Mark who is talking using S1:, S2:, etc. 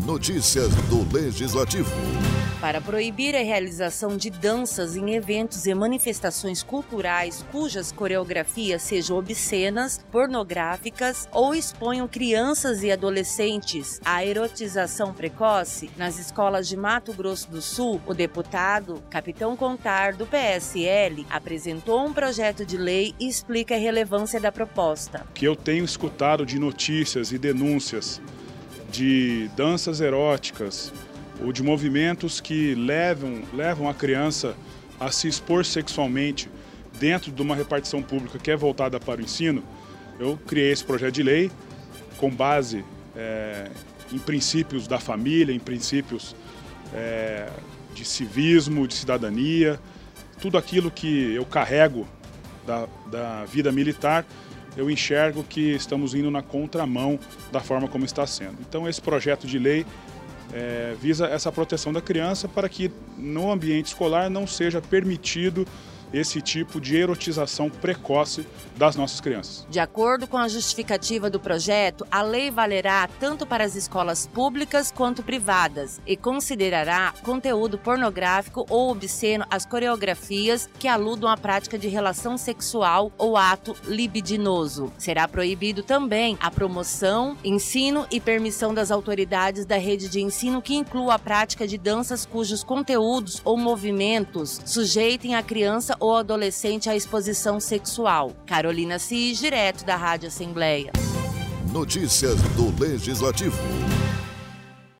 S1: Notícias do Legislativo.
S2: Para proibir a realização de danças em eventos e manifestações culturais cujas coreografias sejam obscenas, pornográficas ou exponham crianças e adolescentes à erotização precoce, nas escolas de Mato Grosso do Sul, o deputado Capitão Contar, do PSL, apresentou um projeto de lei e explica a relevância da proposta.
S3: Que eu tenho escutado de notícias e denúncias de danças eróticas ou de movimentos que levam a criança a se expor sexualmente dentro de uma repartição pública que é voltada para o ensino, eu criei esse projeto de lei com base em princípios da família, em princípios de civismo, de cidadania, tudo aquilo que eu carrego da vida militar. Eu enxergo que estamos indo na contramão da forma como está sendo. Então esse projeto de lei visa essa proteção da criança para que no ambiente escolar não seja permitido esse tipo de erotização precoce das nossas crianças.
S2: De acordo com a justificativa do projeto, a lei valerá tanto para as escolas públicas quanto privadas e considerará conteúdo pornográfico ou obsceno as coreografias que aludam à prática de relação sexual ou ato libidinoso. Será proibido também a promoção, ensino e permissão das autoridades da rede de ensino que inclua a prática de danças cujos conteúdos ou movimentos sujeitem a criança ou adolescente à exposição sexual. Carolina Cis, direto da Rádio Assembleia.
S1: Notícias do Legislativo.